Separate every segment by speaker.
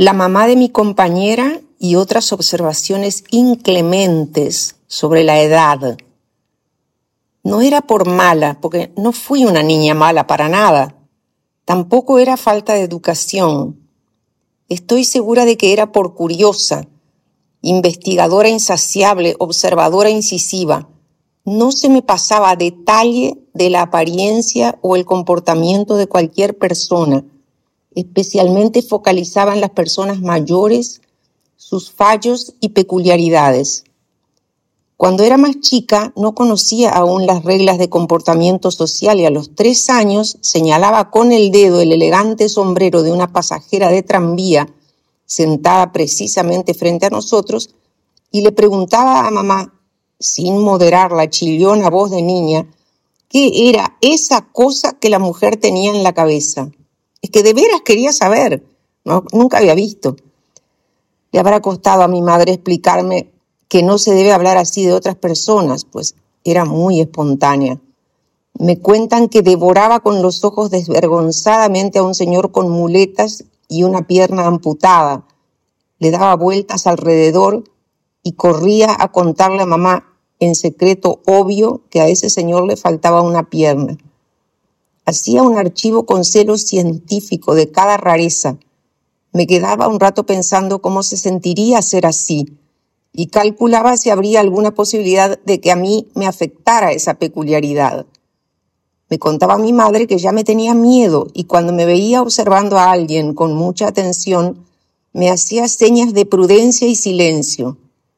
Speaker 1: La mamá de mi compañera y otras observaciones inclementes sobre la edad. No era por mala, porque no fui una niña mala para nada. Tampoco era falta de educación. Estoy segura de que era por curiosa, investigadora insaciable, observadora incisiva. No se me pasaba detalle de la apariencia o el comportamiento de cualquier persona. Especialmente focalizaba en las personas mayores, sus fallos y peculiaridades. Cuando era más chica no conocía aún las reglas de comportamiento social y a los 3 años señalaba con el dedo el elegante sombrero de una pasajera de tranvía sentada precisamente frente a nosotros y le preguntaba a mamá, sin moderar la chillona voz de niña, qué era esa cosa que la mujer tenía en la cabeza. Es que de veras quería saber, ¿no? Nunca había visto. Le habrá costado a mi madre explicarme que no se debe hablar así de otras personas, pues era muy espontánea. Me cuentan que devoraba con los ojos desvergonzadamente a un señor con muletas y una pierna amputada. Le daba vueltas alrededor y corría a contarle a mamá en secreto obvio que a ese señor le faltaba una pierna. Hacía un archivo con celo científico de cada rareza. Me quedaba un rato pensando cómo se sentiría ser así y calculaba si habría alguna posibilidad de que a mí me afectara esa peculiaridad. Me contaba mi madre que ya me tenía miedo y cuando me veía observando a alguien con mucha atención, me hacía señas de prudencia y silencio.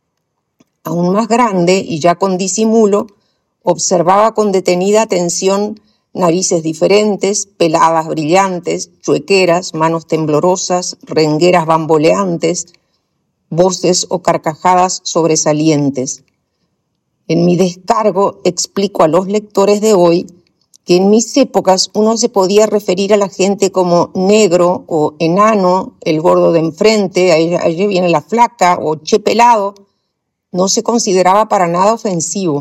Speaker 1: Aún más grande y ya con disimulo, observaba con detenida atención narices diferentes, peladas brillantes, chuequeras, manos temblorosas, rengueras bamboleantes, voces o carcajadas sobresalientes. En mi descargo explico a los lectores de hoy que en mis épocas uno se podía referir a la gente como negro o enano, el gordo de enfrente, allí viene la flaca o che pelado. No se consideraba para nada ofensivo.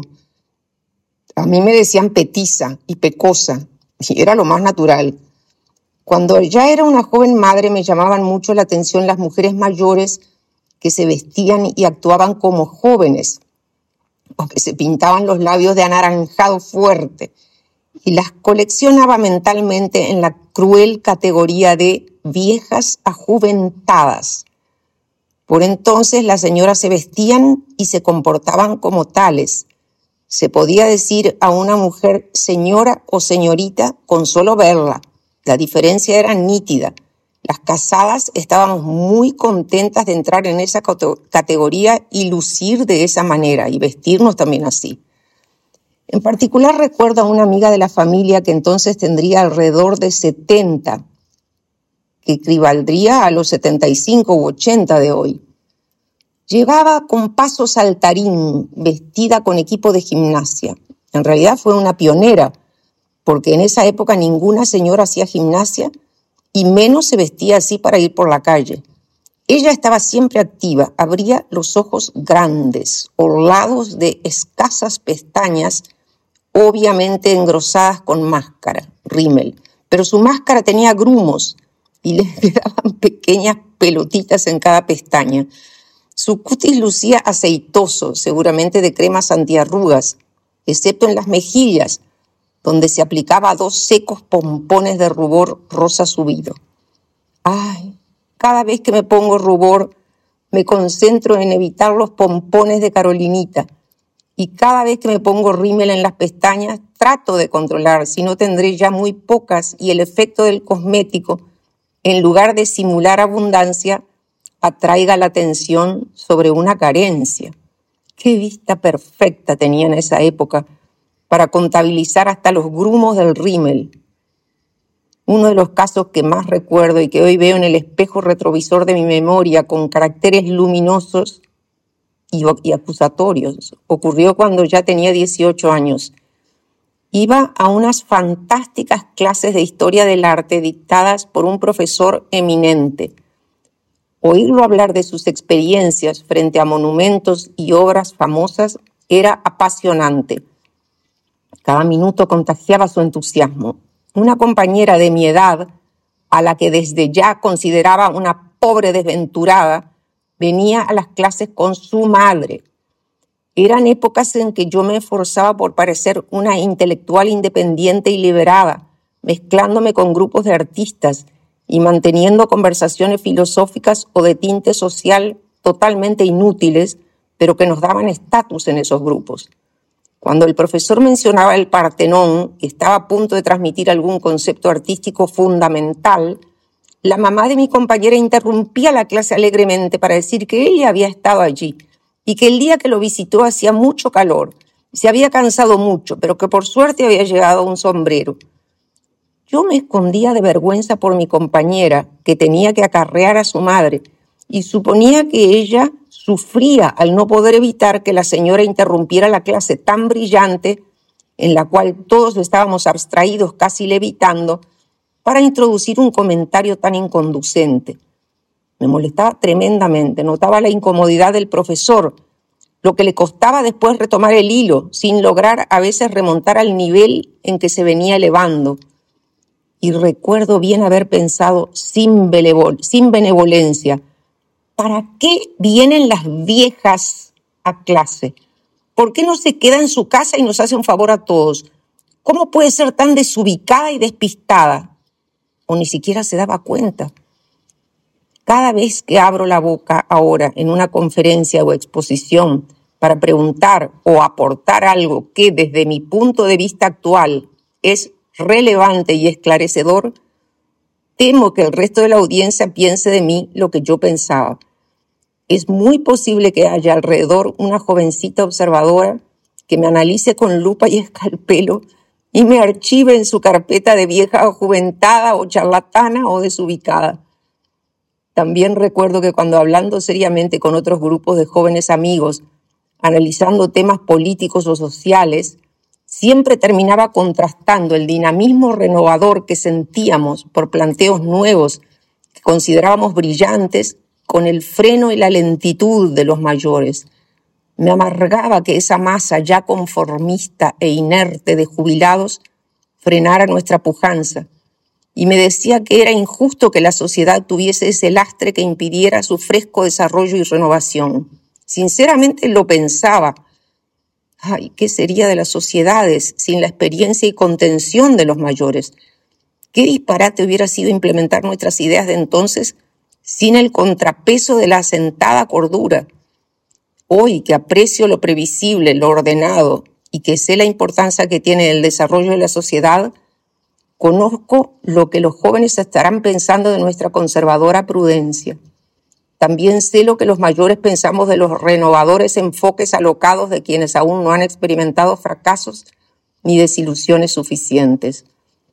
Speaker 1: A mí me decían petiza y pecosa, y era lo más natural. Cuando ya era una joven madre me llamaban mucho la atención las mujeres mayores que se vestían y actuaban como jóvenes, o que se pintaban los labios de anaranjado fuerte, y las coleccionaba mentalmente en la cruel categoría de viejas ajuventadas. Por entonces las señoras se vestían y se comportaban como tales. Se podía decir a una mujer señora o señorita con solo verla. La diferencia era nítida. Las casadas estábamos muy contentas de entrar en esa categoría y lucir de esa manera y vestirnos también así. En particular recuerdo a una amiga de la familia que entonces tendría alrededor de 70, que equivaldría a los 75 u 80 de hoy. Llevaba con paso saltarín, vestida con equipo de gimnasia. En realidad fue una pionera, porque en esa época ninguna señora hacía gimnasia y menos se vestía así para ir por la calle. Ella estaba siempre activa, abría los ojos grandes, orlados de escasas pestañas, obviamente engrosadas con máscara, rímel, pero su máscara tenía grumos y le quedaban pequeñas pelotitas en cada pestaña. Su cutis lucía aceitoso, seguramente de cremas antiarrugas, excepto en las mejillas, donde se aplicaba 2 secos pompones de rubor rosa subido. Ay, cada vez que me pongo rubor, me concentro en evitar los pompones de Carolinita, y cada vez que me pongo rímel en las pestañas, trato de controlar, si no tendré ya muy pocas, y el efecto del cosmético, en lugar de simular abundancia, atraiga la atención sobre una carencia. Qué vista perfecta tenía en esa época para contabilizar hasta los grumos del rímel. Uno de los casos que más recuerdo y que hoy veo en el espejo retrovisor de mi memoria con caracteres luminosos y acusatorios ocurrió cuando ya tenía 18 años. Iba a unas fantásticas clases de historia del arte dictadas por un profesor eminente. Oírlo hablar de sus experiencias frente a monumentos y obras famosas era apasionante. Cada minuto contagiaba su entusiasmo. Una compañera de mi edad, a la que desde ya consideraba una pobre desventurada, venía a las clases con su madre. Eran épocas en que yo me esforzaba por parecer una intelectual independiente y liberada, mezclándome con grupos de artistas y manteniendo conversaciones filosóficas o de tinte social totalmente inútiles, pero que nos daban estatus en esos grupos. Cuando el profesor mencionaba el Partenón y estaba a punto de transmitir algún concepto artístico fundamental, la mamá de mi compañera interrumpía la clase alegremente para decir que ella había estado allí y que el día que lo visitó hacía mucho calor, se había cansado mucho, pero que por suerte había llegado un sombrero. Yo me escondía de vergüenza por mi compañera, que tenía que acarrear a su madre, y suponía que ella sufría al no poder evitar que la señora interrumpiera la clase tan brillante, en la cual todos estábamos abstraídos, casi levitando, para introducir un comentario tan inconducente. Me molestaba tremendamente, notaba la incomodidad del profesor, lo que le costaba después retomar el hilo, sin lograr a veces remontar al nivel en que se venía elevando. Y recuerdo bien haber pensado sin benevolencia, ¿para qué vienen las viejas a clase? ¿Por qué no se queda en su casa y nos hace un favor a todos? ¿Cómo puede ser tan desubicada y despistada? O ni siquiera se daba cuenta. Cada vez que abro la boca ahora en una conferencia o exposición para preguntar o aportar algo que desde mi punto de vista actual es relevante y esclarecedor, temo que el resto de la audiencia piense de mí lo que yo pensaba. Es muy posible que haya alrededor una jovencita observadora que me analice con lupa y escalpelo y me archive en su carpeta de vieja ajuventada o charlatana o desubicada. También recuerdo que cuando hablando seriamente con otros grupos de jóvenes amigos, analizando temas políticos o sociales, siempre terminaba contrastando el dinamismo renovador que sentíamos por planteos nuevos que considerábamos brillantes con el freno y la lentitud de los mayores. Me amargaba que esa masa ya conformista e inerte de jubilados frenara nuestra pujanza, y me decía que era injusto que la sociedad tuviese ese lastre que impidiera su fresco desarrollo y renovación. Sinceramente lo pensaba. Ay, ¿qué sería de las sociedades sin la experiencia y contención de los mayores? ¿Qué disparate hubiera sido implementar nuestras ideas de entonces sin el contrapeso de la asentada cordura? Hoy que aprecio lo previsible, lo ordenado y que sé la importancia que tiene el desarrollo de la sociedad, conozco lo que los jóvenes estarán pensando de nuestra conservadora prudencia. También sé lo que los mayores pensamos de los renovadores enfoques alocados de quienes aún no han experimentado fracasos ni desilusiones suficientes.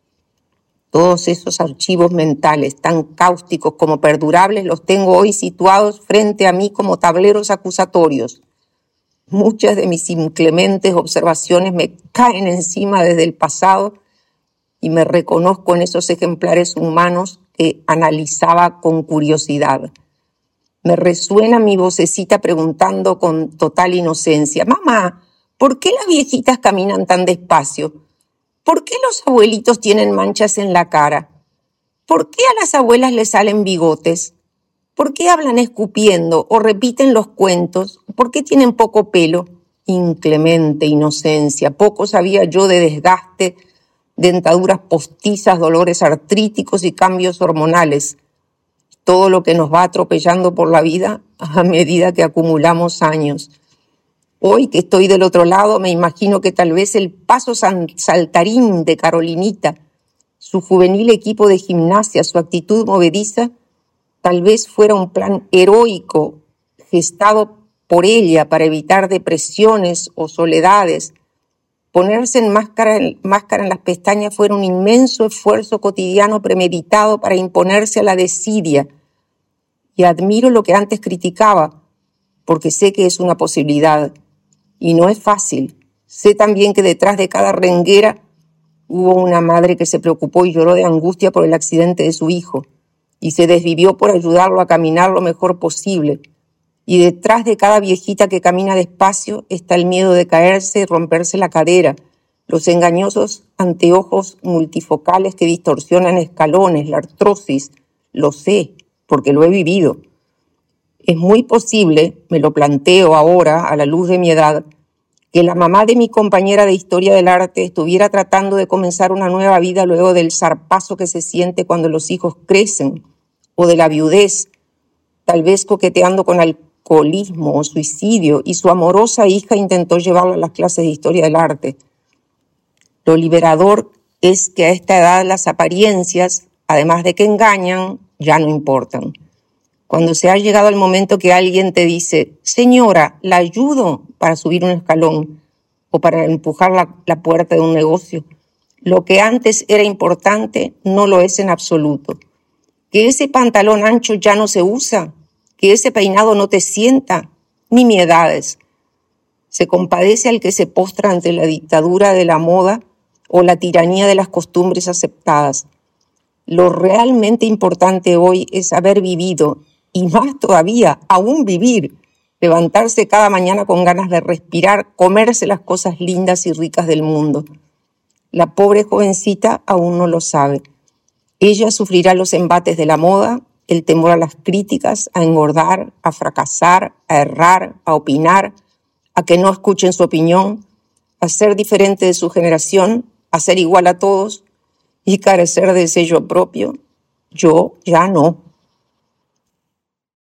Speaker 1: Todos esos archivos mentales, tan cáusticos como perdurables, los tengo hoy situados frente a mí como tableros acusatorios. Muchas de mis inclementes observaciones me caen encima desde el pasado y me reconozco en esos ejemplares humanos que analizaba con curiosidad. Me resuena mi vocecita preguntando con total inocencia: «Mamá, ¿por qué las viejitas caminan tan despacio? ¿Por qué los abuelitos tienen manchas en la cara? ¿Por qué a las abuelas les salen bigotes? ¿Por qué hablan escupiendo o repiten los cuentos? ¿Por qué tienen poco pelo?» Inclemente inocencia, poco sabía yo de desgaste, dentaduras postizas, dolores artríticos y cambios hormonales. Todo lo que nos va atropellando por la vida a medida que acumulamos años. Hoy que estoy del otro lado, me imagino que tal vez el paso saltarín de Carolinita, su juvenil equipo de gimnasia, su actitud movediza, tal vez fuera un plan heroico gestado por ella para evitar depresiones o soledades. Ponerse en máscara en las pestañas fuera un inmenso esfuerzo cotidiano premeditado para imponerse a la desidia. Y admiro lo que antes criticaba, porque sé que es una posibilidad. Y no es fácil. Sé también que detrás de cada renguera hubo una madre que se preocupó y lloró de angustia por el accidente de su hijo, y se desvivió por ayudarlo a caminar lo mejor posible. Y detrás de cada viejita que camina despacio está el miedo de caerse y romperse la cadera, los engañosos anteojos multifocales que distorsionan escalones, la artrosis. Lo sé, porque lo he vivido. Es muy posible, me lo planteo ahora a la luz de mi edad, que la mamá de mi compañera de Historia del Arte estuviera tratando de comenzar una nueva vida luego del zarpazo que se siente cuando los hijos crecen, o de la viudez, tal vez coqueteando con alcoholismo o suicidio, y su amorosa hija intentó llevarla a las clases de Historia del Arte. Lo liberador es que a esta edad las apariencias, además de que engañan, ya no importan. Cuando se ha llegado al momento que alguien te dice, señora, ¿la ayudo para subir un escalón o para empujar la puerta de un negocio? Lo que antes era importante no lo es en absoluto. Que ese pantalón ancho ya no se usa, que ese peinado no te sienta, nimiedades. Se compadece al que se postra ante la dictadura de la moda o la tiranía de las costumbres aceptadas. Lo realmente importante hoy es haber vivido, y más todavía, aún vivir, levantarse cada mañana con ganas de respirar, comerse las cosas lindas y ricas del mundo. La pobre jovencita aún no lo sabe. Ella sufrirá los embates de la moda, el temor a las críticas, a engordar, a fracasar, a errar, a opinar, a que no escuchen su opinión, a ser diferente de su generación, a ser igual a todos y carecer de sello propio. Yo ya no.